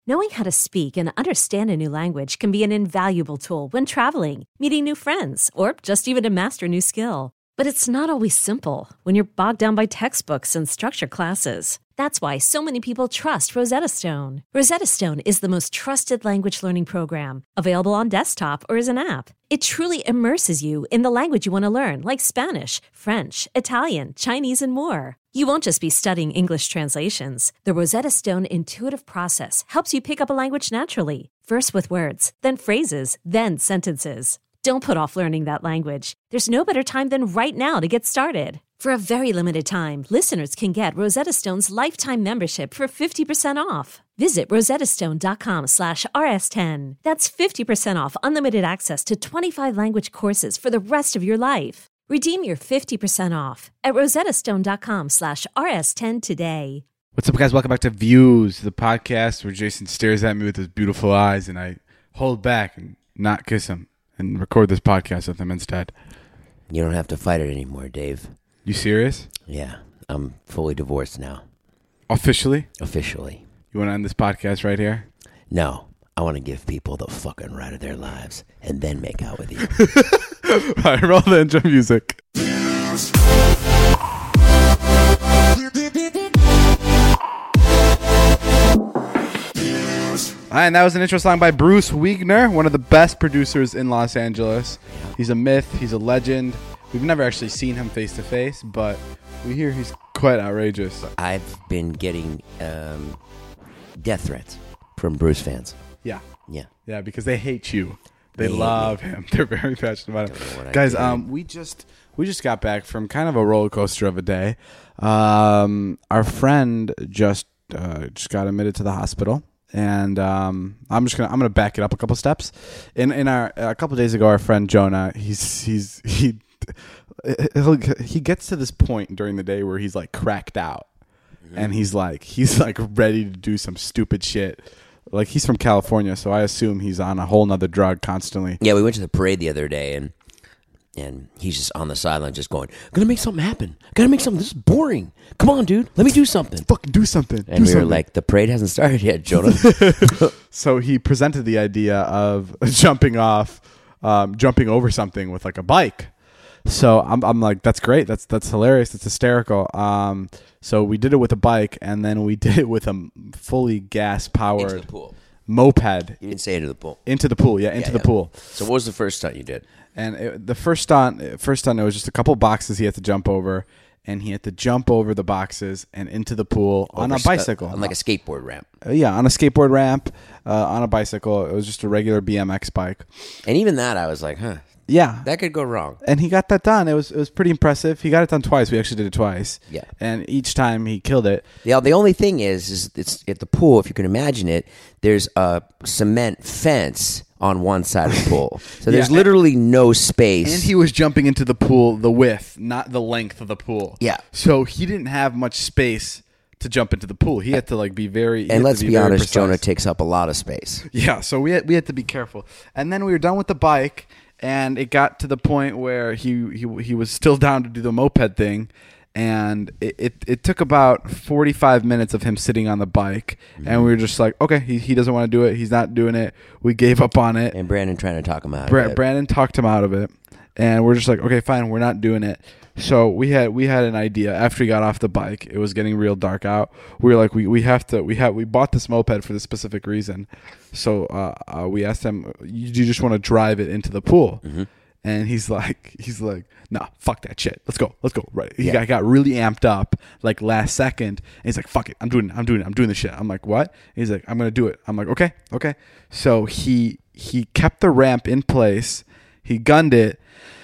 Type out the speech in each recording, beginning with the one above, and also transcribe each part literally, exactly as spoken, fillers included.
Knowing how to speak and understand a new language can be an invaluable tool when traveling, meeting new friends, or just even to master a new skill. But it's not always simple when you're bogged down by textbooks and structured classes. That's why so many people trust Rosetta Stone. Rosetta Stone is the most trusted language learning program, available on desktop or as an app. It truly immerses you in the language you want to learn, like Spanish, French, Italian, Chinese, and more. You won't just be studying English translations. The Rosetta Stone intuitive process helps you pick up a language naturally, first with words, then phrases, then sentences. Don't put off learning that language. There's no better time than right now to get started. For a very limited time, listeners can get Rosetta Stone's lifetime membership for fifty percent off. Visit rosettastone.com slash rs10. That's fifty percent off unlimited access to twenty-five language courses for the rest of your life. Redeem your fifty percent off at rosettastone.com slash rs10 today. What's up, guys? Welcome back to Views, the podcast where Jason stares at me with his beautiful eyes and I hold back and not kiss him and record this podcast with him instead. You don't have to fight it anymore, Dave. You serious? Yeah, I'm fully divorced now. Officially? Officially. You want to end this podcast right here? No, I want to give people the fucking ride of their lives and then make out with you. All right, roll the intro music. And that was an intro song by Bruce Wigner, one of the best producers in Los Angeles. He's a myth. He's a legend. We've never actually seen him face to face, but we hear he's quite outrageous. I've been getting um, death threats from Bruce fans. Yeah. Yeah. Yeah, because they hate you. They, They hate love me. him. They're very passionate about Don't know what I it. Guys, did. um, we just we just got back from kind of a roller coaster of a day. Um, our friend just uh, just got admitted to the hospital. And um, I'm just gonna I'm gonna back it up a couple steps. In in our a couple days ago, our friend Jonah, he's he's he he'll, he gets to this point during the day where he's like cracked out, mm-hmm. and he's like he's like ready to do some stupid shit. Like he's from California, so I assume he's on a whole nother drug constantly. Yeah, we went to the parade the other day, and and he's just on the sideline, just going, "Gonna make something happen. Gotta make something. This is boring. Come on, dude. Let me do something. Fucking do something." And do we something. were like, "The parade hasn't started yet, Jonah." So he presented the idea of jumping off, um, jumping over something with like a bike. So I'm, I'm like, that's great. That's that's hilarious. That's hysterical. Um, so we did it with a bike, and then we did it with a fully gas powered Into the pool. moped. You didn't say into the pool. Into the pool, yeah, into Yeah, the yeah. pool. So what was the first stunt you did? And it, the first stunt, first stunt, it was just a couple boxes he had to jump over, and he had to jump over the boxes and into the pool on Over a s- bicycle, uh, on like a skateboard ramp. Uh, yeah, on a skateboard ramp, uh, on a bicycle. It was just a regular B M X bike. And even that, I was like, huh, Yeah, that could go wrong. and he got that done. It was it was pretty impressive. He got it done twice. We actually did it twice. Yeah. and each time he killed it. The, the only thing is, is it's at the pool, if you can imagine it, there's a cement fence on one side of the pool. So there's Yeah, literally no space. And he was jumping into the pool the width, not the length of the pool. Yeah. So he didn't have much space to jump into the pool. He had to like be very. he had and to let's be be very honest, precise. Jonah takes up a lot of space. Yeah, so we had, we had to be careful. And then we were done with the bike, and it got to the point where he he he was still down to do the moped thing, and it it, it took about forty-five minutes of him sitting on the bike, mm-hmm. and we were just like, okay, he he doesn't want to do it. He's not doing it. We gave up on it. And Brandon trying to talk him out Bra- of it. Brandon talked him out of it, and we're just like, okay, fine, we're not doing it. So we had we had an idea after he got off the bike. It was getting real dark out. We were like, we, we have to we have we bought this moped for this specific reason. So uh, uh, we asked him, you, you just want to drive it into the pool? Mm-hmm. And he's like, he's like, nah, fuck that shit. Let's go, let's go. Right? He Yeah. got, got really amped up like last second. And he's like, fuck it, I'm doing it, I'm doing it, I'm doing this shit. I'm like, what? And he's like, I'm gonna do it. I'm like, okay, okay. So he he kept the ramp in place. He gunned it.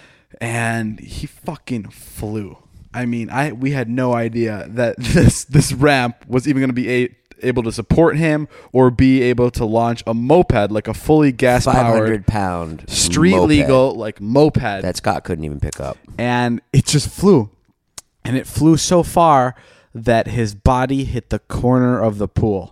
And he fucking flew. I mean, I we had no idea that this this ramp was even going to be a, able to support him or be able to launch a moped, like a fully gas five powered hundred pound street moped legal like moped that Scott couldn't even pick up. and it just flew, and it flew so far that his body hit the corner of the pool,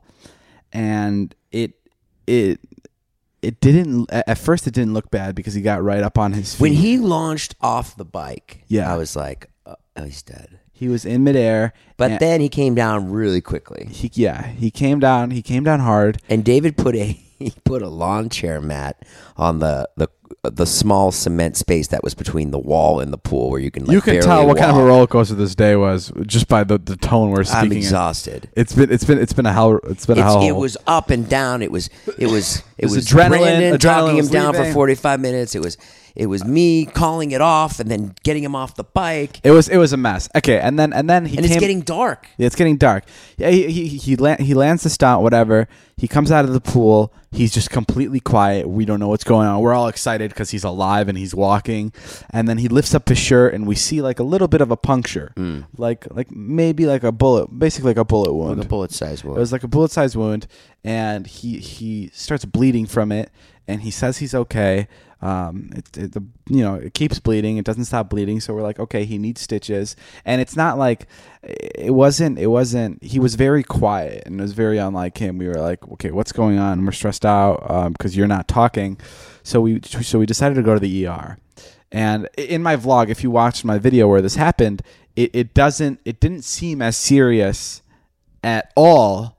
and it it. It didn't, at first it didn't look bad because he got right up on his feet. When he launched off the bike, Yeah. I was like, oh, he's dead. He was in midair. But and then he came down really quickly. he, yeah, he came down. He came down hard. And David put a he put a lawn chair mat on the the the small cement space that was between the wall and the pool, where you can like, you can barely tell what walk. kind of a roller coaster this day was just by the, the tone we're speaking. I'm in. exhausted. It's been it's been it's been a hell. It's been a It's, hell. it was up and down. It was it was it was was adrenaline- Brandon adrenaline talking him was down for leaving. forty-five minutes. It was it was me calling it off and then getting him off the bike. It was it was a mess. Okay, and then and then he And came. it's getting dark. Yeah, it's getting dark. Yeah, he he he, land, he lands the stunt, whatever. He comes out of the pool. He's just completely quiet. We don't know what's going on. We're all excited because he's alive and he's walking. And then he lifts up his shirt, and we see like a little bit of a puncture, Mm. like like maybe like a bullet, basically like a bullet wound. Like a bullet size It wound. was like a bullet-sized wound, and he he starts bleeding from it, and he says he's okay. Um, it, it the you know it keeps bleeding. It doesn't stop bleeding. So we're like, okay, he needs stitches, and it's not like it wasn't. It wasn't. He was very quiet, and it was very unlike him. We were like, okay, what's going on? We're stressed out because um, you're not talking. So we so we decided to go to the E R. And in my vlog, if you watched my video where this happened, it, it doesn't. It didn't seem as serious at all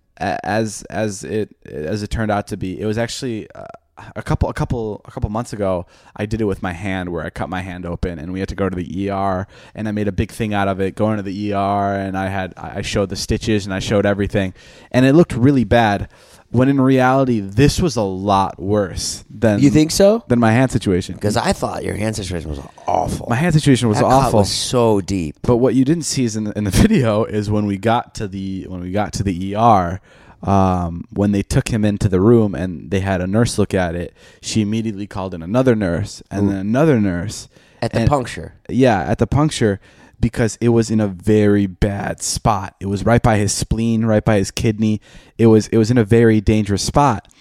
as as it as it turned out to be. It was actually uh, a couple a couple a couple months ago. I did it with my hand, where I cut my hand open, and we had to go to the E R. And I made a big thing out of it, going to the E R, and I had I showed the stitches and I showed everything, and it looked really bad. When in reality, this was a lot worse than You think so? than my hand situation. Because I thought your hand situation was awful. My hand situation was that cut awful. was so deep. But what you didn't see is in the, in the video is when we got to the when we got to the E R, um, when they took him into the room and they had a nurse look at it. She immediately called in another nurse and Ooh. then another nurse At the and- puncture. Yeah, at the puncture, because it was in a very bad spot. It was right by his spleen, right by his kidney. It was it was in a very dangerous spot,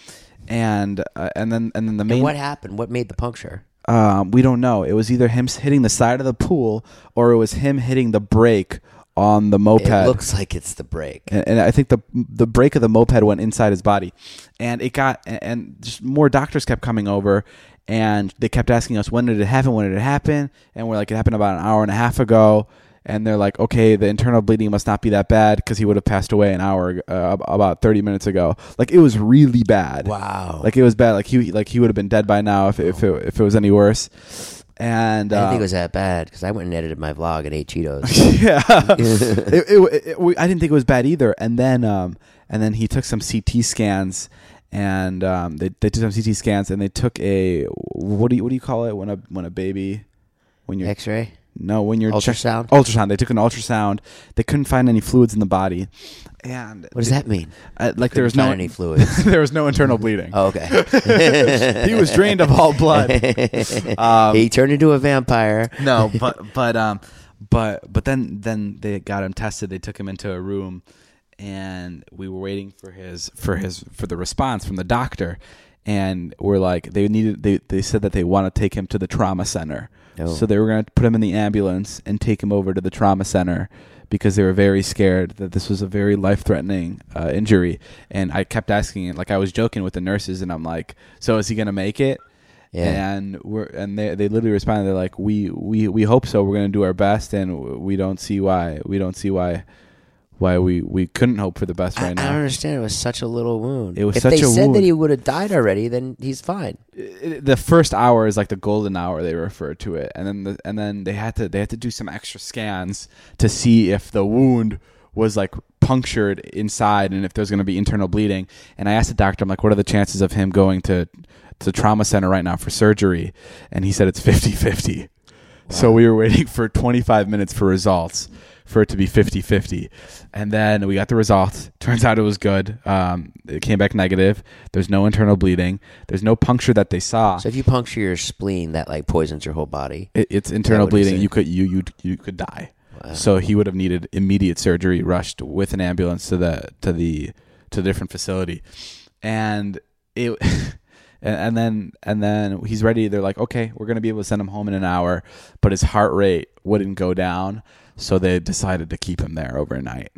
and uh, and then and then the main And what happened? What made the puncture? um, we don't know. It was either him hitting the side of the pool or it was him hitting the brake on the moped. It looks like it's the brake. and, and I think the the brake of the moped went inside his body, and it got and just more doctors kept coming over, and they kept asking us, when did it happen? When did it happen? And we're like, it happened about an hour and a half ago. And they're like, okay, the internal bleeding must not be that bad because he would have passed away an hour, uh, about thirty minutes ago. Like, it was really bad. Wow. Like, it was bad. Like he like he would have been dead by now if if it, if it was any worse. And I didn't uh, think it was that bad because I went and edited my vlog and ate Cheetos. yeah, it, it, it, we, I didn't think it was bad either. And then, um, and then he took some C T scans, and um, they they took some C T scans, and they took a what do you what do you call it when a when a baby when you're X-ray? no when you're check- Ultrasound? ultrasound. They took an ultrasound. They couldn't find any fluids in the body, and What does that mean? uh, like there was Couldn't no find any fluids. there was no internal bleeding. Oh, okay. He was drained of all blood. Um, he turned into a vampire. no, but but um, but but then then they got him tested. They took him into a room, and we were waiting for his for his for the response from the doctor, and we're like they needed they they said that they want to take him to the trauma center, Oh. so they were going to put him in the ambulance and take him over to the trauma center because they were very scared that this was a very life threatening uh, injury. And I kept asking it, like I was joking with the nurses, and I'm like, so is he going to make it? Yeah. And we're and they they literally responded. They're like, we we we hope so. We're gonna do our best, and we don't see why we don't see why why we, we couldn't hope for the best I, right I now. don't understand. It was such a little wound. It was if such they a said wound. that he would have died already, then he's fine. It- the first hour is like the golden hour, they refer to it, and then the, and then they had to they had to do some extra scans to see if the wound was like punctured inside and if there's going to be internal bleeding. And I asked the doctor, I'm like, what are the chances of him going to to the trauma center right now for surgery? And he said it's fifty-fifty. So we were waiting for twenty-five minutes for results for it to be fifty-fifty. And then we got the results. Turns out it was good. Um, it came back negative. There's no internal bleeding. There's no puncture that they saw. So if you puncture your spleen, that like poisons your whole body. It, it's internal what he bleeding. said? You could you you you could die. Wow. So he would have needed immediate surgery, rushed with an ambulance to the to the to the different facility, and it. And, and then and then he's ready. They're like, okay, we're gonna be able to send him home in an hour, but his heart rate wouldn't go down, so they decided to keep him there overnight.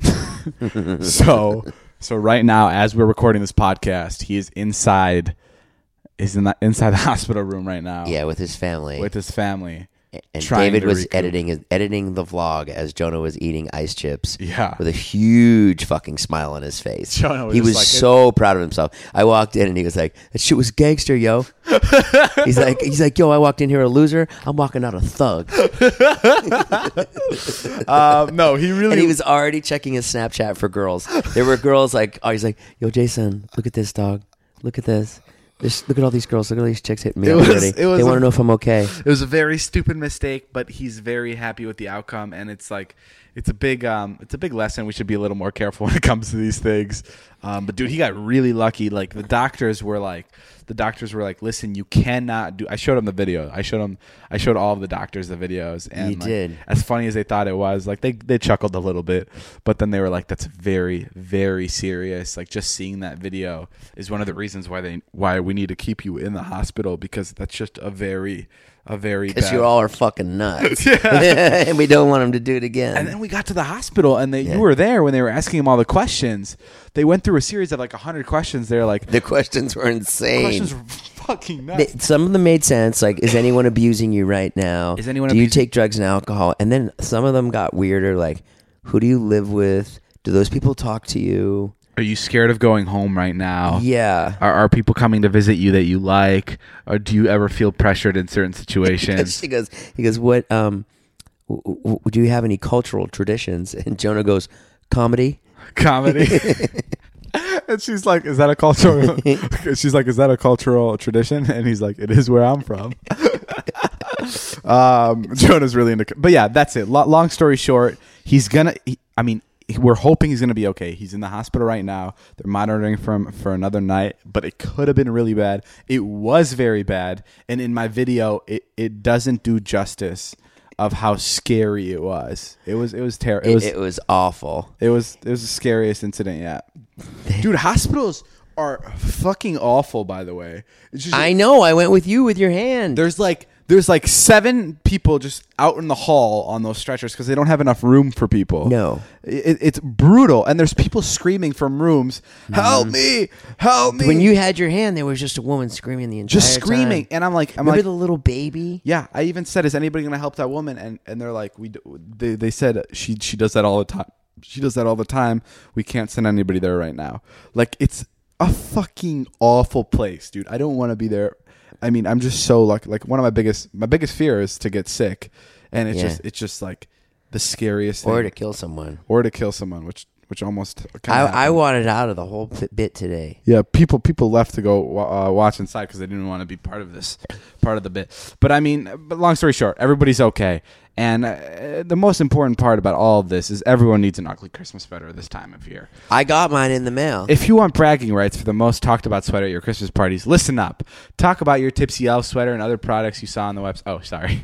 so so right now, as we're recording this podcast, he is inside. He's in the, inside the hospital room right now. Yeah, with his family. with his family. and Trying David to was recoup. editing his, editing the vlog as Jonah was eating ice chips. Yeah. with a huge fucking smile on his face. Jonah was he just was like- so proud of himself. I walked in and he was like, "That shit was gangster, yo." he's like, he's like, "Yo, I walked in here a loser. I'm walking out a thug." Um, no, he really. And he was already checking his Snapchat for girls. There were girls like, oh, he's like, "Yo, Jason, look at this, dog. Look at this. This, look at all these girls. Look at all these chicks hitting me It up was- already. it was They a- want to know if I'm okay." It was a very stupid mistake, but he's very happy with the outcome, and it's like it's a big um it's a big lesson. We should be a little more careful when it comes to these things. Um, but dude, he got really lucky. Like the doctors were like, the doctors were like, "Listen, you cannot do." I showed him the video. I showed him. I showed all of the doctors the videos, and You like, did. as funny as they thought it was, like they they chuckled a little bit, but then they were like, "That's very very serious." Like just seeing that video is one of the reasons why they why we need to keep you in the hospital, because that's just a very a very Because bad- you all are fucking nuts. And we don't want him to do it again. And then we got to the hospital, and they, Yeah. you were there when they were asking him all the questions. They went through a series of like a hundred questions. They're like, the questions were insane. questions were fucking Ma- nuts. Some of them made sense. Like, is anyone abusing you right now? Is anyone Do you abusing- take drugs and alcohol? And then some of them got weirder. Like, who do you live with? Do those people talk to you? Are you scared of going home right now? Yeah. Are, are people coming to visit you that you like? Or do you ever feel pressured in certain situations? She goes, he goes, what, um, w- w- do you have any cultural traditions? And Jonah goes, comedy. Comedy. And she's like, "Is that a cultural?" She's like, "Is that a cultural tradition?" And he's like, "It is where I'm from." um, Jonah's really into, but yeah, that's it. Lo- long story short, he's gonna. He, I mean, we're hoping he's gonna be okay. He's in the hospital right now. They're monitoring for him for another night, but it could have been really bad. It was very bad, and in my video, it it doesn't do justice of how scary it was. It was it was terrible. It It was it was awful. it was it was the scariest incident yet. Dude, hospitals are fucking awful, by the way. It's just, I know. I went with you with your hand. there's like there's like seven people just out in the hall on those stretchers because they don't have enough room for people. No. It, it's brutal, and there's people screaming from rooms, "Help me! Help me!" When you had your hand, there was just a woman screaming the entire just screaming, time. and I'm like, I'm Remember like, the little baby? yeah. I even said, "Is anybody gonna help that woman?" And and they're like, "We." Do, they they said she she does that all the time. She does that all the time. We can't send anybody there right now. Like, it's a fucking awful place, dude. I don't want to be there. I mean, I'm just so lucky. Like, one of my biggest my biggest fear is to get sick, and it's Yeah. just it's just like the scariest thing. Or to kill someone. or to kill someone, which which almost I, kinda I happened. wanted out of the whole p- bit today. Yeah, people people left to go uh, watch inside because they didn't want to be part of this part of the bit. But I mean, but long story short, everybody's okay. And uh, the most important part about all of this is everyone needs an ugly Christmas sweater this time of year. I got mine in the mail. If you want bragging rights for the most talked about sweater at your Christmas parties, listen up. Talk about your Tipsy Elf sweater and other products you saw on the website. Oh, sorry.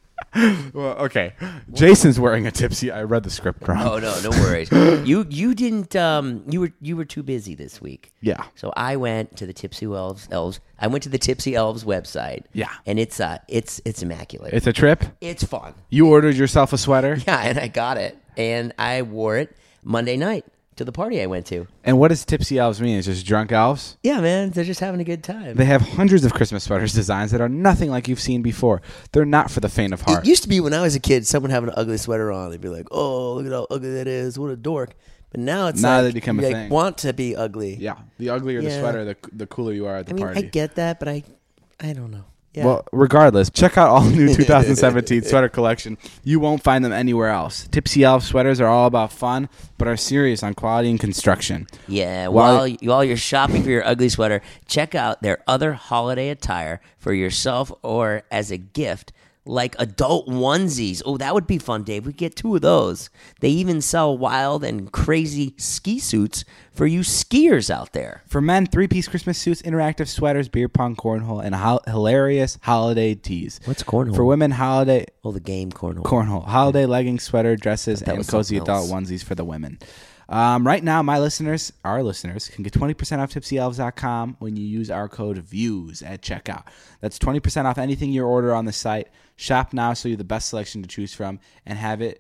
Well, okay. Jason's wearing a Tipsy. I read the script wrong. Oh no, no worries. you you didn't. Um, you were you were too busy this week. Yeah. So I went to the Tipsy Elves. Elves. I went to the Tipsy Elves website. Yeah. And it's uh it's it's immaculate. It's a trip. It's fun. You ordered yourself a sweater. Yeah, and I got it, and I wore it Monday night to the party I went to. And what does Tipsy Elves mean? It's just drunk elves? Yeah, man, they're just having a good time. They have hundreds of Christmas sweaters designs that are nothing like you've seen before. They're not for the faint of heart. It used to be when I was a kid, someone having an ugly sweater on, they'd be like, "Oh, look at how ugly that is! What a dork!" But now it's Now like they become a you, thing. like, want to be ugly. Yeah, the uglier the Yeah. sweater, the the cooler you are at the I mean, party. I get that, but I, I don't know. Yeah. Well, regardless, check out all new two thousand seventeen sweater collection. You won't find them anywhere else. Tipsy Elf sweaters are all about fun, but are serious on quality and construction. Yeah, While- while while you're shopping for your ugly sweater, check out their other holiday attire for yourself or as a gift, like adult onesies. Oh, that would be fun, Dave. We get two of those. They even sell wild and crazy ski suits for you skiers out there. For men, three-piece Christmas suits, interactive sweaters, beer pong, cornhole, and ho- hilarious holiday tees. What's cornhole? For women, holiday Oh, the game cornhole. cornhole, holiday leggings, sweater, dresses, That and was cozy something adult else. onesies for the women. Um, right now, my listeners, our listeners, can get twenty percent off tipsy elves dot com when you use our code VIEWS at checkout. That's twenty percent off anything you order on the site. Shop now so you have the best selection to choose from and have it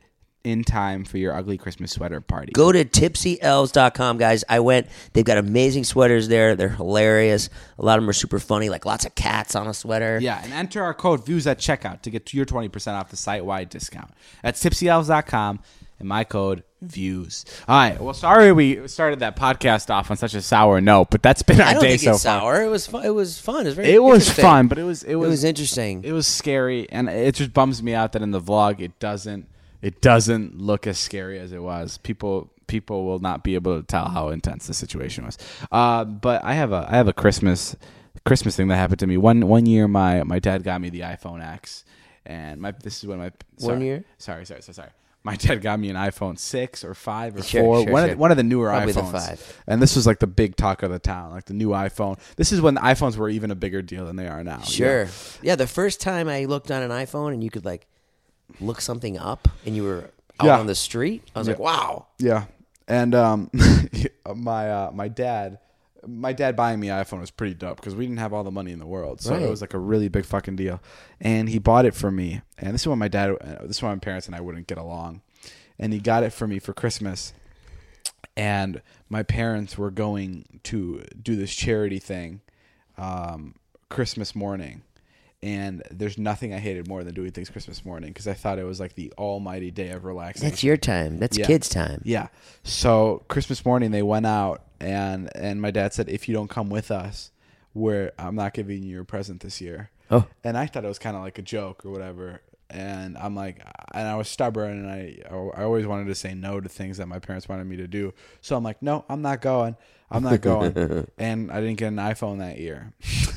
in time for your ugly Christmas sweater party. Go to tipsy elves dot com, guys. I went. They've got amazing sweaters there. They're hilarious. A lot of them are super funny, like lots of cats on a sweater. Yeah, and enter our code VIEWS at checkout to get your twenty percent off the site-wide discount. That's tipsy elves dot com and my code VIEWS. All right, well, sorry we started that podcast off on such a sour note, but that's been our I don't day think so it's far. sour. It was fun. It was fun. It was very It was interesting. fun, but it was it was It was interesting. It was scary, and it just bums me out that in the vlog it doesn't it doesn't look as scary as it was. People people will not be able to tell how intense the situation was. Uh, but I have a I have a Christmas Christmas thing that happened to me. One one year, my my dad got me the iPhone X, and my this is when my sorry, One year? Sorry, sorry, sorry, sorry. My dad got me an iPhone six or five or Sure, four, sure, one, sure. Of the, one of the newer Probably the iPhones. five. And this was like the big talk of the town, like the new iPhone. This is when the iPhones were even a bigger deal than they are now. Sure. Yeah. Yeah, the first time I looked on an iPhone and you could like look something up and you were out Yeah. on the street, I was Yeah. like, wow. Yeah, and um, my uh, my dad, my dad buying me an iPhone was pretty dope because we didn't have all the money in the world, so Right. it was like a really big fucking deal. And he bought it for me, and this is when my dad, uh, this is when my parents and I wouldn't get along, and he got it for me for Christmas. And my parents were going to do this charity thing, um, Christmas morning. And there's nothing I hated more than doing things Christmas morning because I thought it was like the almighty day of relaxation. That's your time. That's Yeah. kids' time. Yeah. So Christmas morning they went out and and my dad said, if you don't come with us, we're I'm not giving you your present this year. Oh. And I thought it was kind of like a joke or whatever. And I'm like, and I was stubborn, and I I always wanted to say no to things that my parents wanted me to do. So I'm like, no, I'm not going. I'm not going. And I didn't get an iPhone that year.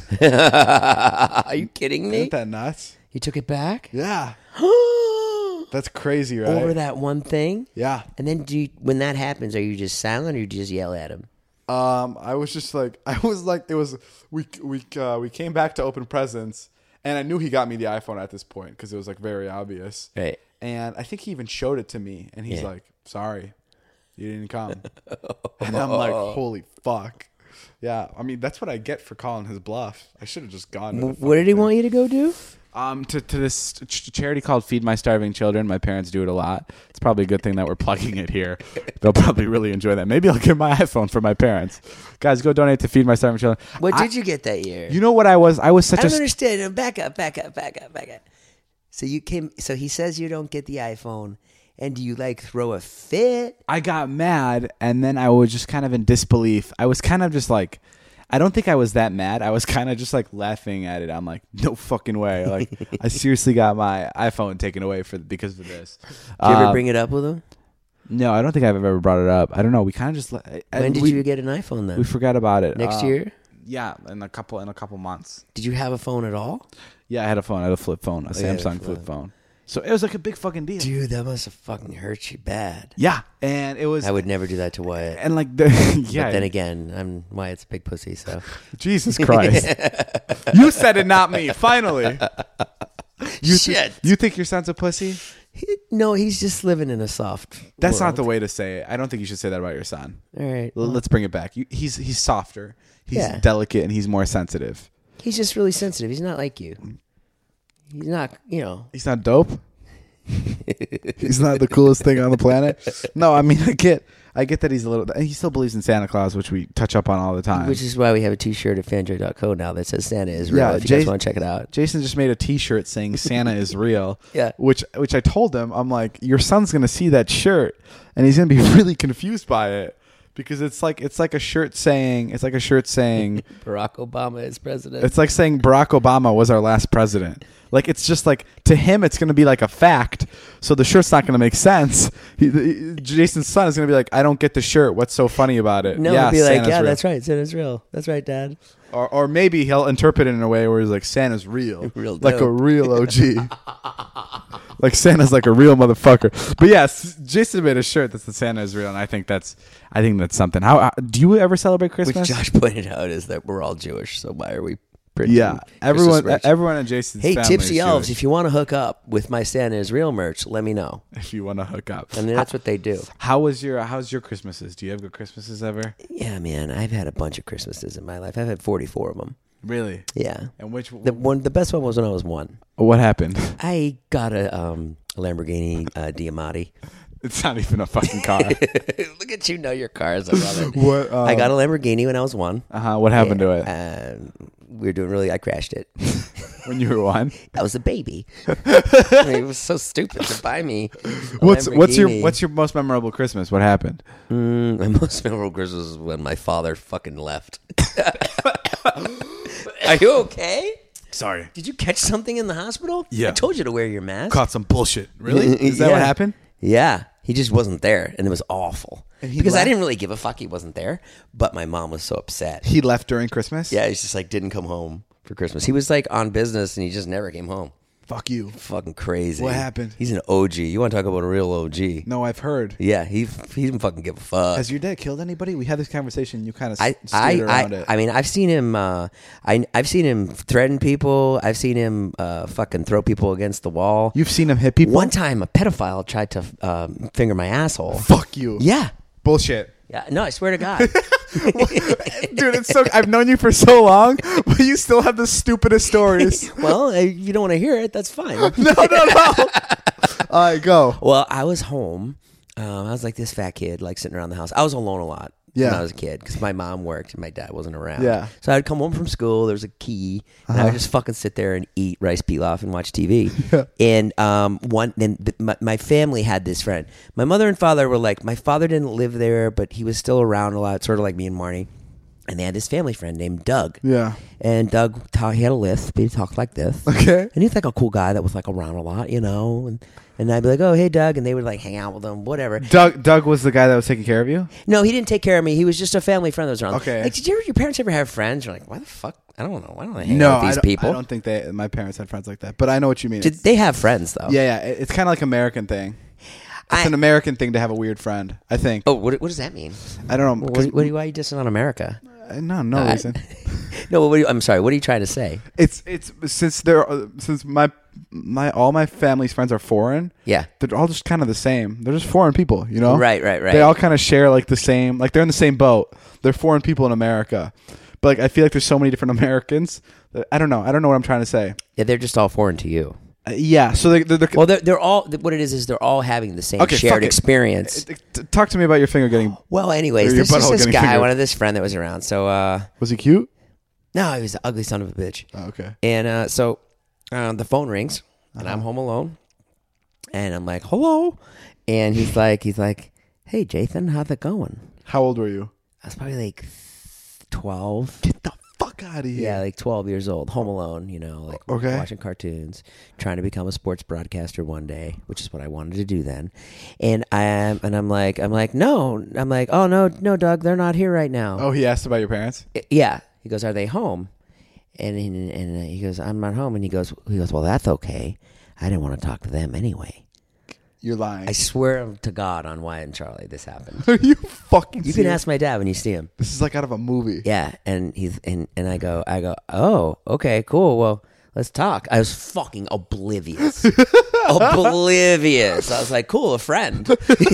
Are you kidding me? Isn't that nuts? You took it back? Yeah. That's crazy, right? Over that one thing? Yeah. And then do you, when that happens, are you just silent or you just yell at him? Um, I was just like, I was like, it was we we uh, we came back to open presents, and I knew he got me the iPhone at this point because it was like very obvious. Right. And I think he even showed it to me, and he's Yeah. like, "Sorry, you didn't come." And I'm like, "Holy fuck!" Yeah, I mean that's what I get for calling his bluff. I should have just gone. To the What did he fucking want you to go do? Um, to to this ch- charity called Feed My Starving Children. My parents do it a lot. It's probably a good thing that we're plugging it here. They'll probably really enjoy that. Maybe I'll get my iPhone for my parents. Guys, go donate to Feed My Starving Children. What I- did you get that year? You know what I was? I was such I a. don't understand. Back up, back up, back up, back up. So you came. So he says you don't get the iPhone, and do you like throw a fit? I got mad, and then I was just kind of in disbelief. I was kind of just like, I don't think I was that mad. I was kind of just like laughing at it. I'm like, no fucking way. Like, I seriously got my iPhone taken away for because of this. Did you ever Um, bring it up with him? No, I don't think I've ever brought it up. I don't know. We kind of just. When When did we, you get an iPhone then? We forgot about it. Next Um, year? Yeah, in a couple in a couple months. Did you have a phone at all? Yeah, I had a phone. I had a flip phone, a Oh, you had a Samsung flip. flip phone. So it was like a big fucking deal. Dude, that must have fucking hurt you bad. Yeah, and it was. I would never do that to Wyatt. And like the yeah. But then again, I'm Wyatt's a big pussy, so. Jesus Christ! You said it, not me. Finally. You thi- Shit. you think your son's a pussy? He- no, he's just living in a soft. That's not world. the way to say it. I don't think you should say that about your son. All right. L- Let's bring it back. You, he's he's softer. He's Yeah. delicate, and he's more sensitive. He's just really sensitive. He's not like you. He's not, you know. He's not dope. He's not the coolest thing on the planet. No, I mean I get I get that he's a little. He still believes in Santa Claus, which we touch up on all the time. Which is why we have a T-shirt at fanjoy dot co now that says Santa is real. Yeah, if you Jay- guys want to check it out. Jason just made a T-shirt saying Santa is real. Yeah. Which which I told him, I'm like, your son's gonna see that shirt and he's gonna be really confused by it because it's like it's like a shirt saying it's like a shirt saying Barack Obama is president. it's like saying Barack Obama was our last president. Like it's just like to him it's gonna be like a fact. So the shirt's not gonna make sense. He, the, Jason's son is gonna be like, I don't get the shirt. What's so funny about it? no, yeah, he'll be like, Santa's yeah, real. that's right. Santa's real. That's right, Dad. Or, or maybe he'll interpret it in a way where he's like, Santa's real. Real like a dope. real O G. Like Santa's like a real motherfucker. But yes, Jason made a shirt that says Santa is real, and I think that's I think that's something. How, how do you ever celebrate Which Christmas? Josh pointed out is that we're all Jewish, so why are we printing yeah, Christmas everyone merch? everyone in Jason's Hey, family Tipsy is Elves, Jewish, if you want to hook up with my Santa is real merch, let me know. if you want to hook up. I mean, that's what they do. How was your How's your Christmases? Do you have good Christmases ever? Yeah, man, I've had a bunch of Christmases in my life. I've had forty-four of them. Really? Yeah. And which The one, the best one was when I was one. what happened? I got a um, Lamborghini uh, Diamante. It's not even a fucking car. Look at you know your cars. I love it. What, um, I got a Lamborghini when I was one. Uh huh. What happened to it And we were doing really. I crashed it. when you were one? I was a baby. I mean, it was so stupid to buy me. a What's what's your Lamborghini. what's your most memorable Christmas? What happened? Mm, my most memorable Christmas was when my father fucking left. Are you okay? Sorry, Did you catch something in the hospital? Yeah. I told you to wear your mask. caught some bullshit. Really? Is that what Yeah. happened? Yeah. He just wasn't there, and it was awful. And he Because I left? didn't really give a fuck he wasn't there, but my mom was so upset. He left during Christmas. Yeah, he's just like didn't come home for Christmas. He was like on business, and he just never came home. Fuck you. Fucking crazy. What happened? He's an O G. You want to talk about a real O G? No, I've heard. Yeah, he he didn't fucking give a fuck. Has your dad killed anybody? We had this conversation. You kind of I, steered I, around I, it. I mean, I've seen him. Uh, I, I've seen him threaten people. I've seen him uh, fucking throw people against the wall. You've seen him hit people. One time, a pedophile tried to um, finger my asshole. Fuck you. Yeah, Bullshit. yeah. No, I swear to God. Dude, it's so. I've known you for so long, but you still have the stupidest stories. Well, if you don't want to hear it, that's fine. no, no, no. All right, go. Well, I was home. Um, I was like this fat kid, like sitting around the house. I was alone a lot Yeah. when I was a kid because my mom worked and my dad wasn't around. Yeah. So I'd come home from school. There was a key, and I would just fucking sit there and eat rice pilaf and watch T V. Yeah. And um, one, then the, my, my family had this friend. My mother and father were like, my father didn't live there, but he was still around a lot, sort of like me and Marnie. And they had this family friend named Doug. Yeah. And Doug, ta- he had a lisp. He talked like this. Okay. And he's like a cool guy that was like around a lot, you know. And and I'd be like, oh, hey, Doug. And they would like hang out with him, whatever. Doug. Doug was the guy that was taking care of you. No, he didn't take care of me. He was just a family friend that was around. Okay. Like, did you ever, your parents ever have friends? You're like, why the fuck? I don't know. Why don't they hang No, out with I these don't, people? I don't think they. My parents had friends like that, but I know what you mean. Did It's- they have friends though? yeah, yeah. it- It's kind of like American thing. It's I- an American thing to have a weird friend. I think. Oh, what, what does that mean? I don't know. What, 'cause- what, do you- why are you dissing on America? uh, no, no I- reason. No, what do you, I'm sorry. What are you trying to say? It's it's since they're uh, since my my all my family's friends are foreign. Yeah. They're all just kind of the same. They're just foreign people, you know. Right, right, right. They all kind of share like the same. Like they're in the same boat. They're foreign people in America, but like I feel like there's so many different Americans. That, I don't know. I don't know what I'm trying to say. Yeah, they're just all foreign to you. Uh, yeah. So they, they're, they're Well, they're, they're all. What it is is they're all having the same Okay, fuck shared it. experience. T- t- Talk to me about your finger getting. Well, anyways, Or your this is butthole this getting guy, fingered. one of this friend that was around. So, uh, Was he cute? no, he was an ugly son of a bitch. Oh, okay. And uh, so uh, the phone rings, and I'm home alone, and I'm like, "Hello," and he's like, "He's like, hey, Jathan, how's it going?" How old were you? I was probably like twelve. Get the fuck out of here. Yeah, like twelve years old, home alone, you know, like Okay. watching cartoons, trying to become a sports broadcaster one day, which is what I wanted to do then. And I am, and I'm like, I'm like, no, I'm like, oh no, no, Doug, they're not here right now. Oh, he asked about your parents. I- Yeah. He goes, are they home? And and, and he goes, I'm not home. And he goes, he goes, well, that's okay. I didn't want to talk to them anyway. You're lying. I swear to God on Wyatt and Charlie, this happened. Are you fucking? You can serious? ask my dad when you see him. This is like out of a movie. Yeah, and he's and, and I go, I go, oh, okay, cool. Well, let's talk. I was fucking oblivious, oblivious. I was like, cool, a friend.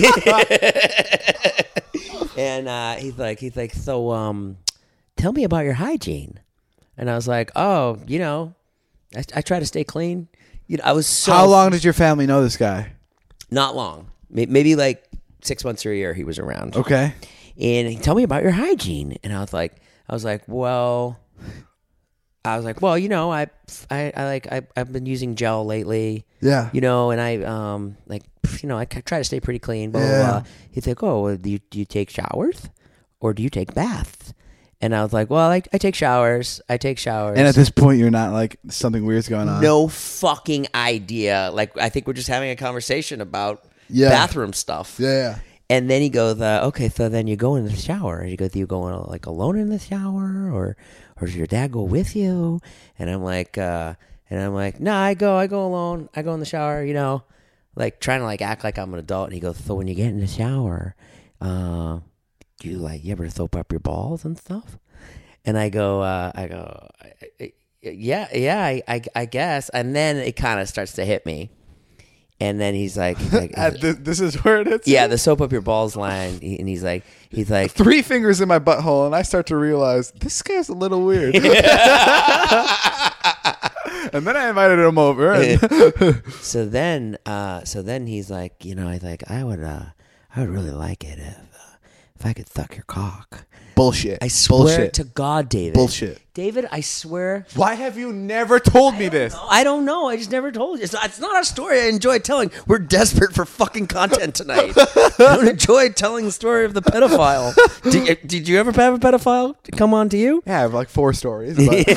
And uh, he's like, he's like, so, um, tell me about your hygiene. And I was like, oh, you know, I, I try to stay clean. You know, I was so How long did your family know this guy? Not long, May- maybe like six months or a year. He was around. Okay. And he told me about your hygiene, and I was like, I was like, well, I was like, well, you know, I, I, I like, I, I've been using gel lately, Yeah. you know, and I, um, like, you know, I c- try to stay pretty clean. Blah, Yeah. blah, blah. He's like, oh, well, do you do you take showers, or do you take baths? And I was like, well, I, I take showers. I take showers. And at this point, you're not like something weird's going on. No fucking idea. Like, I think we're just having a conversation about Yeah. bathroom stuff. Yeah. yeah. And then he goes, uh, okay, so then you go in the shower. And he goes, do you go in, like alone in the shower, or or does your dad go with you? And I'm like, uh, and I'm like, no, I go, I go alone. I go in the shower, you know, like trying to like act like I'm an adult. And he goes, so when you get in the shower, uh, do you like you ever soap up your balls and stuff? And I go, uh, I go, yeah, yeah, I, I, I guess. And then it kind of starts to hit me. And then he's like, he's like At thi- this is where it is. yeah, the soap up your balls line. He- And he's like, he's like, Three fingers in my butthole, and I start to realize this guy's a little weird. And then I invited him over. And so then, uh, so then he's like, you know, I like, I would, uh, I would really like it if, uh, if I could suck your cock. Bullshit. I swear Bullshit. to God, David. Bullshit. David, I swear. Why have you never told me this? I don't know. I just never told you. It's not, it's not a story I enjoy telling. We're desperate for fucking content tonight. I don't enjoy telling the story of the pedophile. Did, did you ever have a pedophile come on to you? Yeah, I have like four stories. But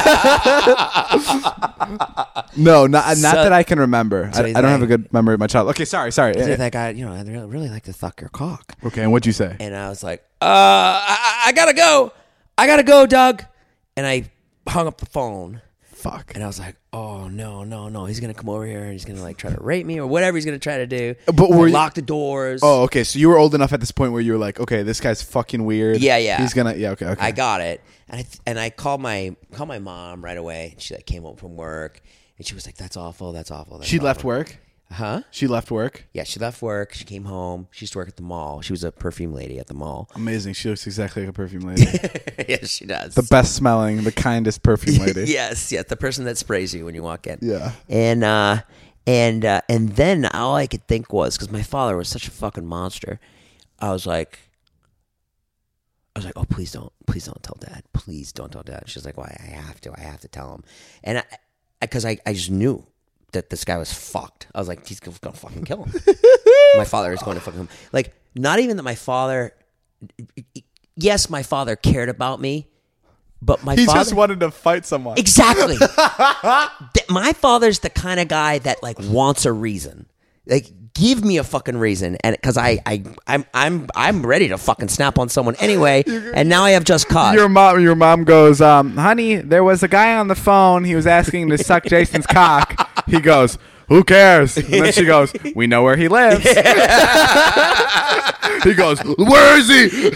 no, not, not So- that I can remember. so I, I he's don't have a like- good memory of my child. Okay, sorry, sorry. He's Yeah. like, I, you know, I'd really, really like to suck your cock. Okay, and what'd you say? And I was like, uh, I, I gotta go. I gotta go, Doug. And I hung up the phone. Fuck. And I was like, oh, no, no, no. He's going to come over here and he's going to like try to rape me or whatever he's going to try to do. But were you- lock the doors. Oh, okay. So you were old enough at this point where you were like, okay, this guy's fucking weird. Yeah, yeah. He's gonna. Yeah, okay, okay. I got it. And I, and I called my called my mom right away. And she like came home from work. And she was like, that's awful. That's awful. That's She awful. left work. Huh? She left work. Yeah, she left work. She came home. She used to work at the mall. She was a perfume lady at the mall. Amazing. She looks exactly like a perfume lady. Yes, she does. The best smelling, the kindest perfume lady. Yes, yes, the person that sprays you when you walk in. Yeah. And uh, and uh, and then all I could think was, because my father was such a fucking monster, I was like, I was like, oh, please don't, please don't tell Dad, please don't tell Dad. She's like, why? I have to, I have to tell him, and I, because I, I, I just knew that this guy was fucked. I was like, he's gonna, gonna fucking kill him. My father is going to fucking him. Like, not even that my father. Yes, my father cared about me, but my He father just wanted to fight someone. exactly. Th- my father's the kind of guy that like wants a reason. Like, give me a fucking reason, and because I, I, I'm, I'm, I'm ready to fucking snap on someone anyway. And now I have just cause. Your mom, your mom goes, um, honey, there was a guy on the phone. He was asking to suck Jason's cock. He goes, who cares? And then she goes, we know where he lives. He goes, where is he?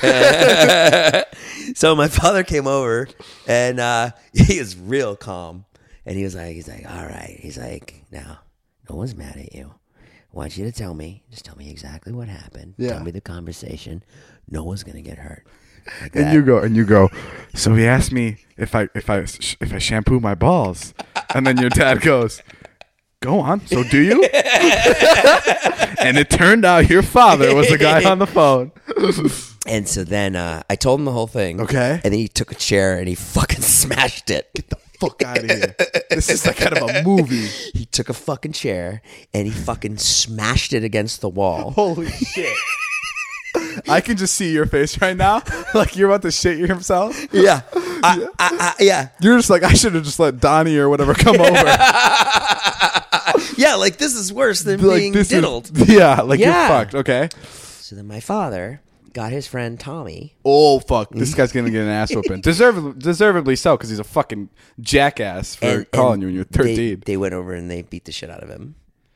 So my father came over, and uh, he was real calm, and he was like, he's like, all right. He's like, now, no one's mad at you. I want you to tell me, just tell me exactly what happened. Yeah. Tell me the conversation. No one's gonna get hurt. Like And that. you go, and you go. So he asked me if I, if I, if I shampoo my balls, and then your dad goes, go on. So do you? And it turned out your father was the guy on the phone. And so then uh, I told him the whole thing. Okay. And then he took a chair and he fucking smashed it. Get the fuck out of here. This is like kind of a movie. He took a fucking chair and he fucking smashed it against the wall. Holy shit. I can just see your face right now. Like you're about to shit yourself. Yeah. I, I, I, yeah. You're just like, I should have just let Donnie or whatever come over. Yeah, like this is worse than Like, being this is- diddled. yeah, like Yeah. you're fucked. Okay. So then my father got his friend Tommy. Oh fuck! This guy's gonna get an ass whooping. Deservedly, deservedly so, because he's a fucking jackass for and- calling and you when you're they- thirteen. They, went over and they beat the shit out of him.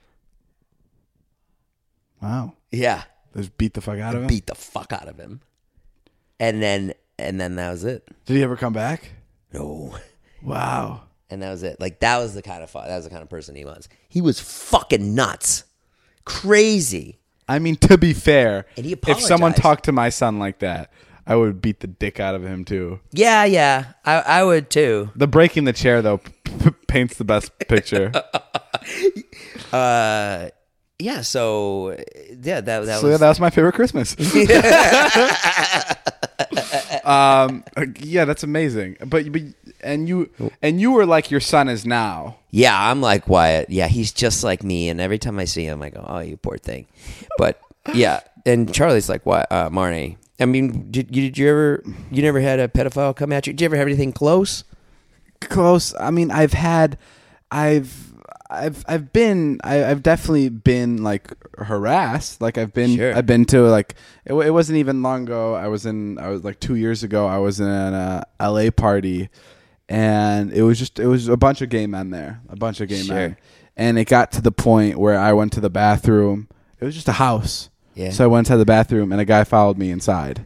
Wow. Yeah. Just beat the fuck out of him. Beat the fuck out of him. And then and then that was it. Did he ever come back? No. Wow. And that was it. Like that was the kind of fu- that was the kind of person he was. He was fucking nuts, crazy. I mean, to be fair, And he if someone apologized. talked to my son like that, I would beat the dick out of him too. Yeah, yeah, I, I would too. The breaking the chair though p- p- paints the best picture. Uh, yeah. So yeah, that that So yeah, was. that was my favorite Christmas. um, uh, yeah, that's amazing. But, but and you and you were like your son is now. Yeah, I'm like Wyatt. Yeah, he's just like me. And every time I see him, I go, "Oh, you poor thing." But yeah, and Charlie's like what? Uh, Marnie. I mean, did you did you ever? You never had a pedophile come at you? Did you ever have anything close? Close. I mean, I've had, I've, I've, I've been, I, I've definitely been like harassed. Like I've been, Sure. I've been to like, it, it wasn't even long ago. I was in, I was like two years ago. I was in a L A party, and it was just, it was a bunch of gay men there, a bunch of gay Sure. men, and it got to the point where I went to the bathroom. It was just a house. Yeah. So I went to the bathroom, and a guy followed me inside.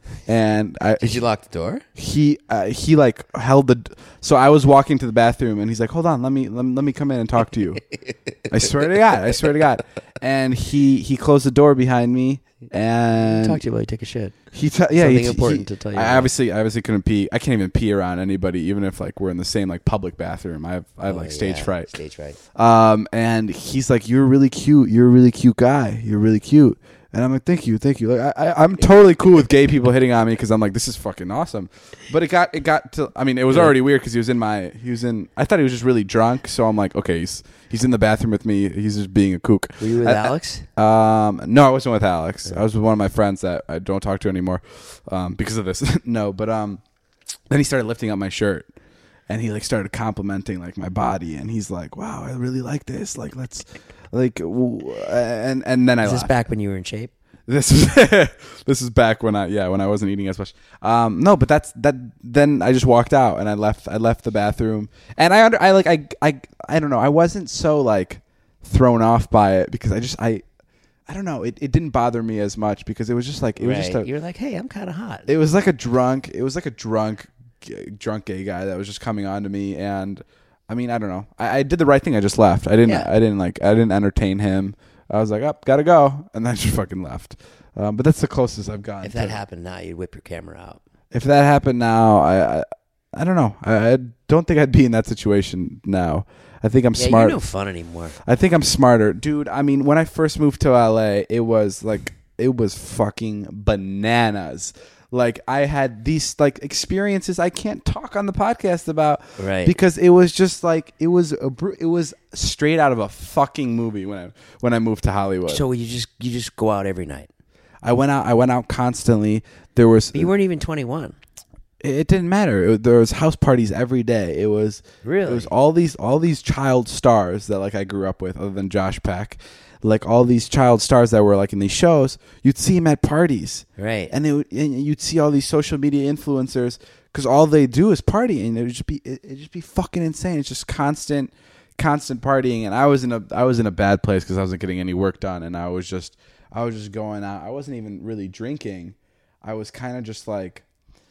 And I, Did you lock the door? he uh, he like held the so I was walking to the bathroom and he's like, hold on, let me let me, let me come in and talk to you. I swear to God, I swear to God. And he he closed the door behind me and Talk to you while you take a shit. he t- yeah Something he, important he, to tell you I about. obviously I obviously couldn't pee. I can't even pee around anybody, even if like we're in the same like public bathroom. I have I have Oh, like stage yeah, fright. Stage fright. Um, and he's like, "You're really cute. You're a really cute guy. You're really cute." And I'm like, "Thank you, thank you." Like, I, I, I'm totally cool with gay people hitting on me because I'm like, "This is fucking awesome." But it got, it got to. I mean, it was Yeah. already weird because he was in my, he was in. I thought he was just really drunk, so I'm like, "Okay, he's he's in the bathroom with me. He's just being a kook." Were you with I- Alex? I- um, no, I wasn't with Alex. I was with one of my friends that I don't talk to anymore, um, because of this. No, but um, then he started lifting up my shirt. And he like started complimenting like my body, and he's like, "Wow, I really like this. Like, let's, like," w- and and then I Is this left. back when you were in shape? This is this is back when I yeah when I wasn't eating as much. Um, no, but that's that. Then I just walked out and I left. I left the bathroom, and I under I like I I I don't know. I wasn't so like thrown off by it because I just I. I don't know. It, it didn't bother me as much because it was just like it was right. just a, You're like, hey, I'm kind of hot. it was like a drunk it was like a drunk g- drunk gay guy that was just coming on to me, and I mean, I don't know, I, I did the right thing. I just left. I didn't Yeah. I didn't like I didn't entertain him. I was like, up, oh, gotta go, and then I just fucking left. Um, but that's the closest I've gotten. If that to- happened now, you'd whip your camera out. if that happened now, I I, I don't know. I, I don't think I'd be in that situation now. I think I'm Yeah, smart. you're no fun anymore. I think I'm smarter, dude. I mean, when I first moved to L A, it was like it was fucking bananas. Like I had these like experiences I can't talk on the podcast about, Right. Because it was just like it was a br- it was straight out of a fucking movie when I when I moved to Hollywood. So you just you just go out every night. I went out. I went out constantly. There was But you weren't even twenty-one. it, it didn't matter. It, there was house parties every day. It was Really? It was all these all these child stars that like I grew up with, other than Josh Peck. Like all these child stars that were like in these shows, you'd see them at parties, Right. and, they would, and you'd see all these social media influencers because all they do is party, and it would just be it would just be fucking insane. It's just constant, constant partying, and I was in a I was in a bad place because I wasn't getting any work done, and I was just I was just going out. I wasn't even really drinking. I was kind of just like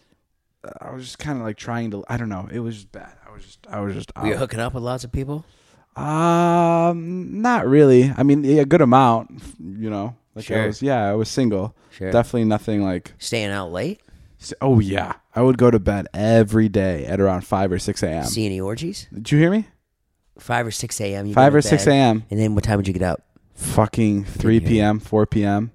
I was just kind of like trying to. I don't know. It was just bad. I was just I was just. Were you out. hooking up with lots of people? Um, not really. I mean, a good amount, you know. Like Sure. I was, yeah, I was single. Sure. Definitely nothing like. Staying out late? Oh yeah, I would go to bed every day at around five or six a.m. See any orgies? Did you hear me? Five or six a.m. you Five go or to six bed, a.m. And then what time would you get out? Fucking three hear you. p.m., four p.m.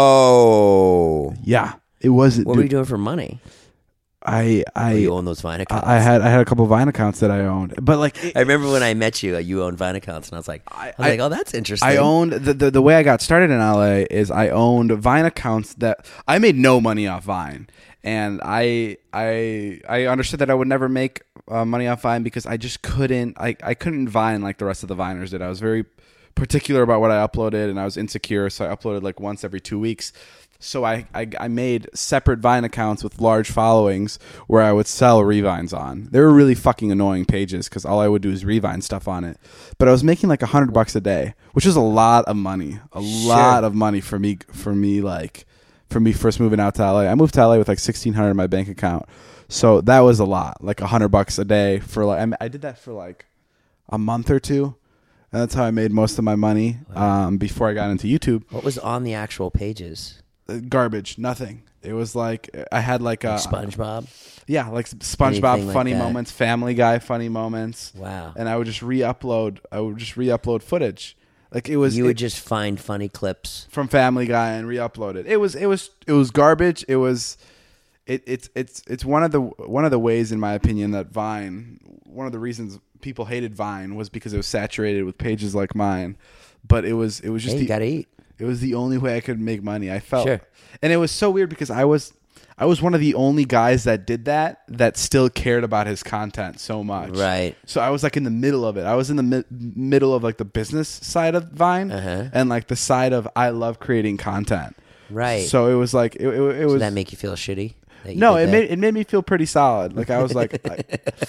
Whoa. Yeah, it was. What were you doing for money? I Oh, I you own those Vine accounts. I I had I had a couple Vine accounts that I owned, but like it- I remember when I met you, uh, you owned Vine accounts, and I was like, I, I- was I- like, oh, that's interesting. I owned the, the the way I got started in L A is I owned Vine accounts that I made no money off Vine, and I I I understood that I would never make uh, money off Vine because I just couldn't I, I couldn't Vine like the rest of the Viners did. I was very particular about what I uploaded, and I was insecure, so I uploaded like once every two weeks. So I, I I made separate Vine accounts with large followings where I would sell revines on. They were really fucking annoying pages because all I would do is revine stuff on it. But I was making like a hundred bucks a day, which is a lot of money, a lot of money for me. For me, like for me first moving out to L A, I moved to L A with like sixteen hundred in my bank account, so that was a lot, like a hundred bucks a day for like I, I did that for like a month or two. And that's how I made most of my money um, before I got into YouTube. What was on the actual pages? Garbage, nothing. It was like I had like a SpongeBob? yeah, like SpongeBob Anything like funny that. moments, Family Guy funny moments. Wow. And I would just re-upload. I would just re-upload footage. Like it was You would it- just find funny clips. from Family Guy and re-upload it. It was it was it was garbage. It was it, it's it's it's one of the one of the ways, in my opinion, that Vine. One of the reasons people hated Vine was because it was saturated with pages like mine. But it was it was just Hey, the, you got to eat. It was the only way I could make money. I felt, Sure. and it was so weird because I was, I was one of the only guys that did that that still cared about his content so much. Right. So I was like in the middle of it. I was in the mi- middle of like the business side of Vine Uh-huh. and like the side of I love creating content. Right. So it was like it, it, it was. Does that make you feel shitty? that you no, did it that? made it made me feel pretty solid. Like I was like. I,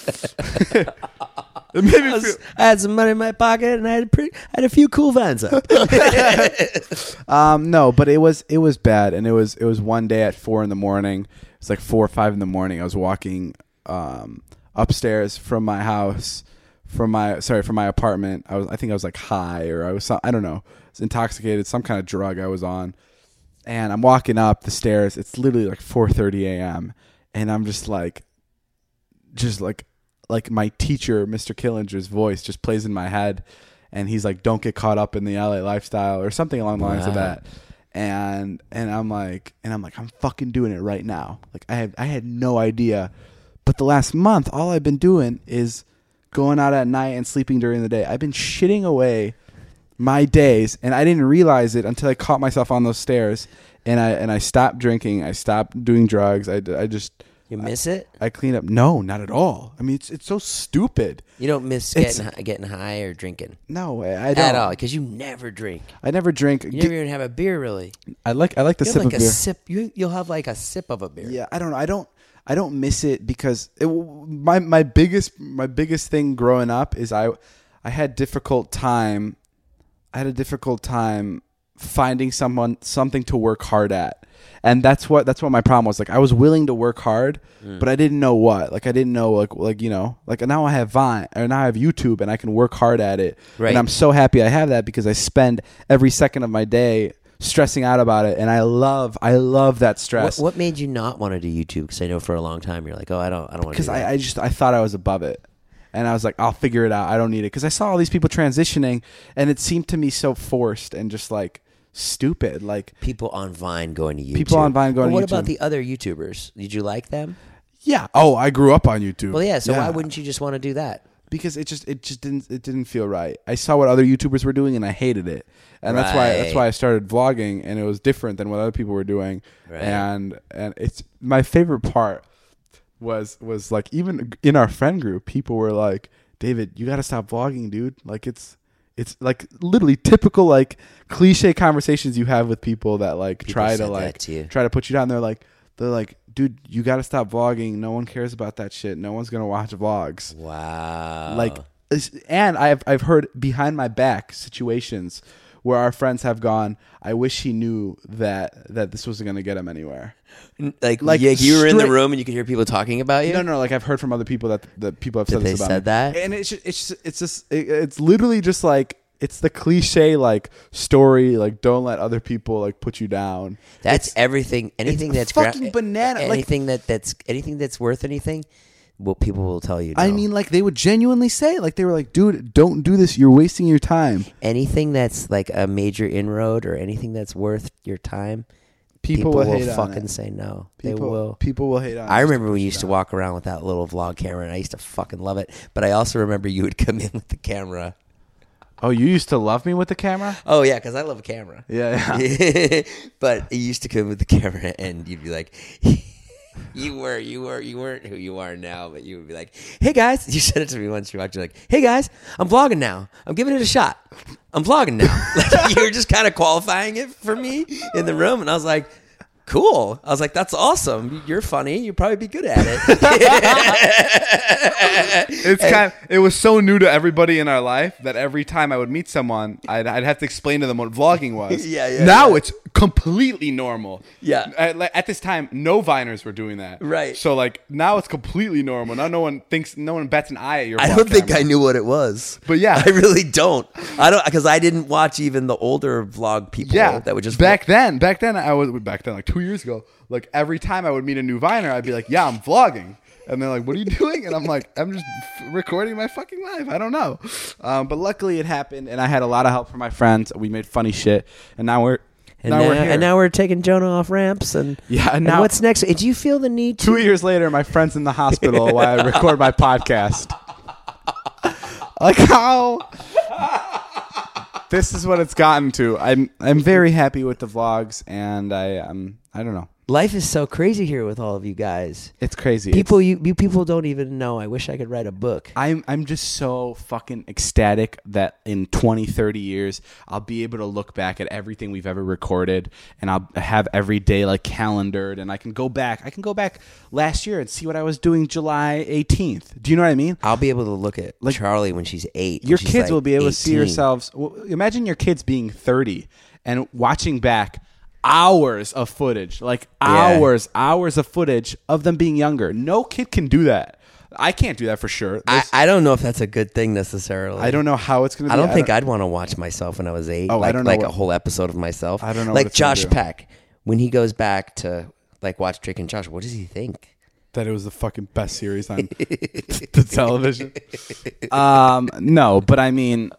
it made me I, was- feel. I had some money in my pocket, and I had a pretty, I had a few cool Vines up. Um, no, but it was it was bad, and it was it was one day at four in the morning, was like four or five in the morning. I was walking um, upstairs from my house, from my sorry from my apartment. I was I think I was like high or I was I don't know. I was intoxicated, some kind of drug I was on. And I'm walking up the stairs. It's literally like four thirty a.m. and I'm just like, just like, like my teacher, Mister Killinger's voice just plays in my head, and he's like, "Don't get caught up in the L A lifestyle" or something along the lines Wow. of that. And and I'm like, and I'm like, I'm fucking doing it right now. Like I have, I had no idea, but the last month, all I've been doing is going out at night and sleeping during the day. I've been shitting away my days, and I didn't realize it until I caught myself on those stairs, and I and I stopped drinking. I stopped doing drugs. I, I just You miss it? I, I cleaned up. No, not at all. I mean, it's it's so stupid. You don't miss It's- getting hi- getting high or drinking No, I, I don't. at all because you never drink. I never drink. You never even have a beer, really. I like I like the You sip have like of a beer. sip. You you'll have like a sip of a beer. Yeah, I don't know. I don't. I don't miss it because it, my my biggest my biggest thing growing up is I I had difficult time. I had a difficult time finding someone something to work hard at, and that's what that's what my problem was. Like I was willing to work hard, Mm. but I didn't know what. Like I didn't know like like you know like now I have Vine or now I have YouTube and I can work hard at it. Right. And I'm so happy I have that because I spend every second of my day stressing out about it, and I love I love that What, stress. what made you not want to do YouTube? Because I know for a long time you're like, oh, I don't, I don't want to. Because I, I just I thought I was above it, and I was like, I'll figure it out. I don't need it because I saw all these people transitioning, and it seemed to me so forced and just like stupid. Like people on Vine going to YouTube. People on Vine going But what to about YouTube. the other YouTubers? Did you like them? yeah, oh, I grew up on YouTube. Well, yeah. So why wouldn't you just want to do that? Because it just it just didn't it didn't feel right. I saw what other YouTubers were doing and I hated it, and that's why that's Right. why I started vlogging, and it was different than what other people were doing. Right. And and it's my favorite part was was like even in our friend group, people were like, "David, you got to stop vlogging, dude. Like it's it's like literally typical like cliche conversations you have with people that like People try said to that like to you. try to put you down. They're like they're like, dude, you got to stop vlogging. No one cares about that shit. No one's gonna watch vlogs." Wow. Like, it's- and I've I've heard behind my back situations where our friends have gone, I wish he knew that that this wasn't going to get him anywhere. like, like yeah, you were in the straight- room and you could hear people talking about you. No, no, like I've heard from other people that that people have That said they this about said me. that? And it's just, it's just, it's just it, it's literally just like it's the cliche like story like don't let other people like put you down. That's It's- everything. Anything it's that's gra- fucking banana, like- Anything that that's anything that's worth anything. Well, people will tell you. I no. mean, like they would genuinely say, like they were like, "Dude, don't do this. You're wasting your time." anything that's like a major inroad or anything that's worth your time. People, People, will, will hate on fucking it. say no. People, they will. People will hate on it. I just remember push we you used to down. walk around with that little vlog camera, and I used to fucking love it. But I also remember you would come in with the camera. Oh, you used to love me with the camera? Oh yeah, because I love a camera. Yeah, yeah. But you used to come with the camera, and you'd be like, "You were, you were, you weren't who you are now." But you would be like, "Hey guys," you said it to me once. You walked, you're like, "Hey guys, I'm vlogging now. I'm giving it a shot. I'm vlogging now." Like you were just kind of qualifying it for me in the room, and I was like, "Cool." I was like, "That's awesome. You're funny. You'd probably be good at it." It's kind. It was so new to everybody in our life that every time I would meet someone, I'd, I'd have to explain to them what vlogging was. Yeah, yeah, Now yeah. it's completely normal. Yeah. At, like, at this time, no Viners were doing that. Right. So like now it's completely normal. Now no one thinks, no one bats an eye at your. I vlog don't think camera. I knew what it was. But yeah. I really don't. I don't because I didn't watch even the older vlog people. Yeah, that would just back then. Back then, I was back then like two years ago. Like every time I would meet a new Viner, I'd be like, "Yeah, I'm vlogging," and they're like, "What are you doing?" And I'm like, "I'm just f- recording my fucking life. I don't know." Um, but luckily, it happened, and I had a lot of help from my friends. We made funny shit, and now we're And now, now, we're here. and now we're taking Jonah off ramps. And Yeah, and and now- what's next? Do you feel the need to? two years later, my friend's in the hospital while I record my podcast. Like how. This is what it's gotten to. I'm I'm very happy with the vlogs, and I um I don't know. Life is so crazy here with all of you guys. It's crazy. People, you, you people don't even know. I wish I could write a book. I'm I'm just so fucking ecstatic that in twenty, thirty years I'll be able to look back at everything we've ever recorded, and I'll have every day like calendared, and I can go back. I can go back last year and see what I was doing July eighteenth. Do you know what I mean? I'll be able to look at Like, Charlie when she's eight. when Your she's, kids like, will be able to see eighteen. yourselves. Well, imagine your kids being thirty and watching back. hours of footage, like hours, yeah. hours of footage of them being younger. No kid can do that. I can't do that for sure. I, I don't know if that's a good thing necessarily. I don't know how it's going to be. I don't I think don't, I'd want to watch myself when I was eight. Oh, like, I don't know like what, a whole episode of myself. I don't know. Like what Josh Peck, when he goes back to like watch Drake and Josh, what does he think? That it was the fucking best series on the television. Um, no, but I mean,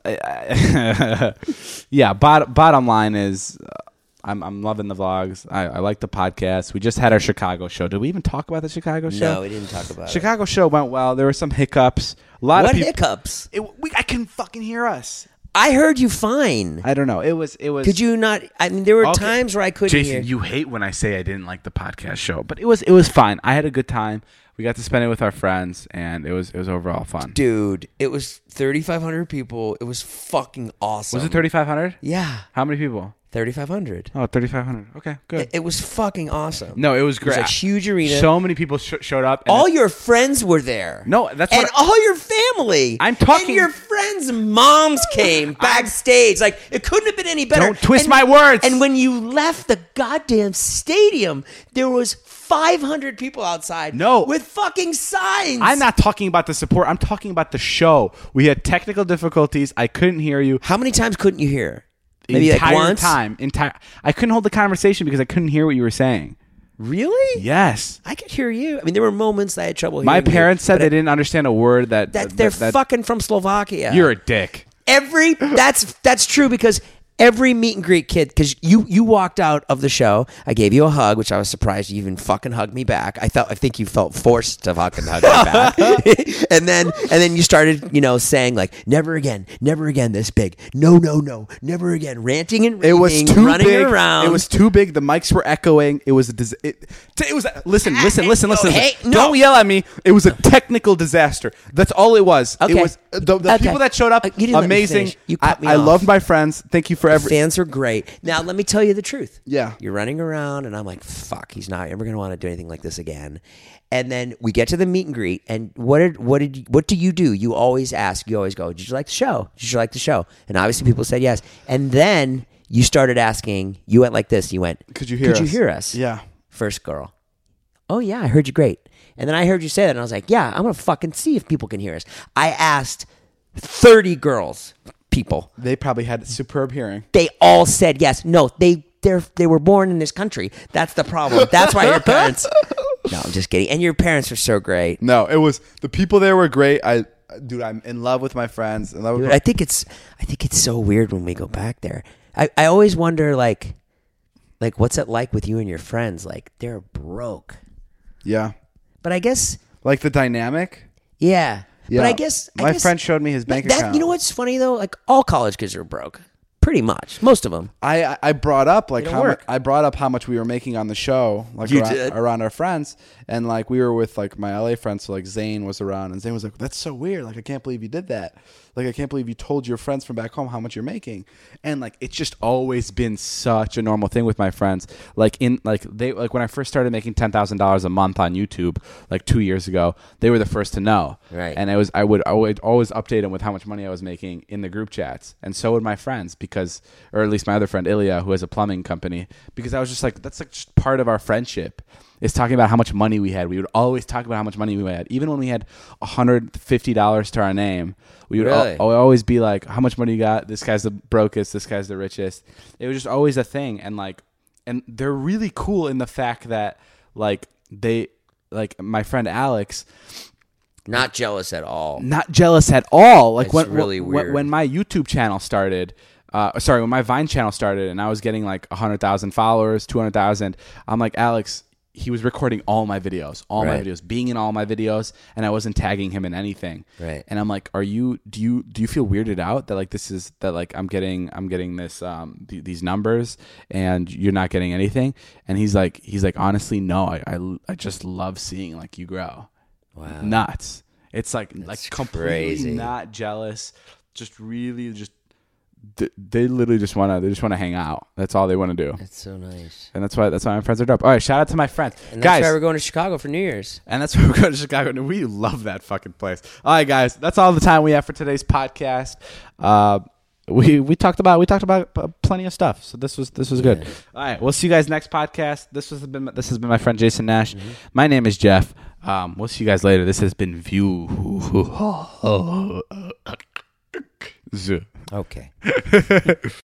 yeah. Bot- bottom line is, uh, I'm I'm loving the vlogs. I, I like the podcast. We just had our Chicago show. Did we even talk about the Chicago show? No, we didn't talk about Chicago it. show went well. There were some hiccups. A lot what of people, hiccups? It, we, I couldn't fucking hear us. I heard you fine. I don't know. It was. It was. Could you not? I mean, there were okay. times where I couldn't Jason, hear. you hate when I say I didn't like the podcast show, but it was. It was fine. I had a good time. We got to spend it with our friends, and it was. It was overall fun. Dude, it was thirty-five hundred people. It was fucking awesome. Was it thirty-five hundred? Yeah. How many people? thirty-five hundred. Oh, thirty-five hundred. Okay, good. It, it was fucking awesome. No, it was great. It was a huge arena. So many people sh- showed up. And all your friends were there. No, that's and what I, all your family. I'm talking. And your friends' moms came backstage. Like it couldn't have been any better. Don't twist and, my words. And when you left the goddamn stadium, there was five hundred people outside. No, with fucking signs. I'm not talking about the support. I'm talking about the show. We had technical difficulties. I couldn't hear you. How many times couldn't you hear? Maybe entire like once? time. Entire. I couldn't hold the conversation because I couldn't hear what you were saying. Really? Yes. I could hear you. I mean, there were moments I had trouble hearing My parents you, said they I, didn't understand a word that... that that they're that, fucking from Slovakia. You're a dick. Every... That's that's true because... Every meet and greet kid, because you you walked out of the show. I gave you a hug, which I was surprised you even fucking hugged me back. I felt I think you felt forced to fucking hug me back. and then and then you started, you know, saying like, never again, never again this big. No, no, no, never again. Ranting and raving, it was too running big. around. It was too big. The mics were echoing. It was a dis- it, it was a, listen, listen, listen, listen. Hey, listen. no. Don't yell at me. It was a technical disaster. That's all it was. Okay. It was the, the Okay. people that showed up. Uh, you didn't let me amazing. finish. You I, cut me I off. love my friends. Thank you for every. Fans were great. Now let me tell you the truth. Yeah. You're running around, and I'm like, fuck, he's not ever going to want to do anything like this again. And then we get to the meet and greet, and what did what did what do you do? You always ask. You always go, did you like the show? Did you like the show? And obviously people said yes. And then you started asking. You went like this. You went, Could you hear Could us? you hear us? Yeah. First girl. Oh yeah, I heard you great. And then I heard you say that, and I was like, yeah, I'm gonna fucking see if people can hear us. I asked thirty girls. People. They probably had superb hearing. They all said yes. No, they they they were born in this country. That's the problem. That's why your parents. No, I'm just kidding. And your parents are so great. No, it was the people there were great. I, dude, I'm in love with my friends. In love with Dude, my- I think it's I think it's so weird when we go back there. I, I always wonder like like what's it like with you and your friends? Like they're broke. yeah, But I guess like the dynamic. yeah. Yeah. But I guess I my guess, friend showed me his bank that, account. You know what's funny though? Like all college kids are broke. Pretty much. Most of them. I I- I brought up like They don't how much work. I brought up how much we were making on the show, like You around, did? around our friends, and like we were with like my L A friends, so like Zane was around, and Zane was like, "That's so weird! Like I can't believe you did that. Like I can't believe you told your friends from back home how much you're making." And like it's just always been such a normal thing with my friends. Like in like they like when I first started making ten thousand dollars a month on YouTube, like two years ago, they were the first to know. Right. And I was I would I would always update them with how much money I was making in the group chats, and so would my friends because, or at least my other friend Ilya, who has a plumbing company, because I was just like, that's like just part of our friendship is talking about how much money we had. We would always talk about how much money we had, even when we had one hundred fifty dollars to our name. We would Really? al- always be like, how much money you got? This guy's the brokest. This guy's the richest. It was just always a thing, and like, and they're really cool in the fact that like they like my friend Alex. Not jealous at all. Not jealous at all. Like It's when, really when, weird. when my YouTube channel started, uh, sorry, when my Vine channel started, and I was getting like a hundred thousand followers, two hundred thousand. I'm like, Alex. He was recording all my videos, all Right. my videos, being in all my videos, and I wasn't tagging him in anything. Right. And I'm like, are you? Do you? Do you feel weirded out that like this is that like I'm getting I'm getting this um th- these numbers and you're not getting anything? And he's like, he's like, honestly, no. I I, I just love seeing like you grow. Wow. Nuts. It's like That's like completely crazy. not jealous. Just really just th- they literally just want to they just want to hang out. That's all they want to do. That's so nice. And that's why that's why my friends are dope. All right, shout out to my friends. And that's guys. why we're going to Chicago for New Year's. And that's why we're going to Chicago. And we love that fucking place. All right, guys. That's all the time we have for today's podcast. Uh, we we talked about we talked about uh, plenty of stuff. So this was this was good. Yeah. All right, we'll see you guys next podcast. This was been this has been my friend Jason Nash. Mm-hmm. My name is Jeff. Um, we'll see you guys later. This has been View. Okay.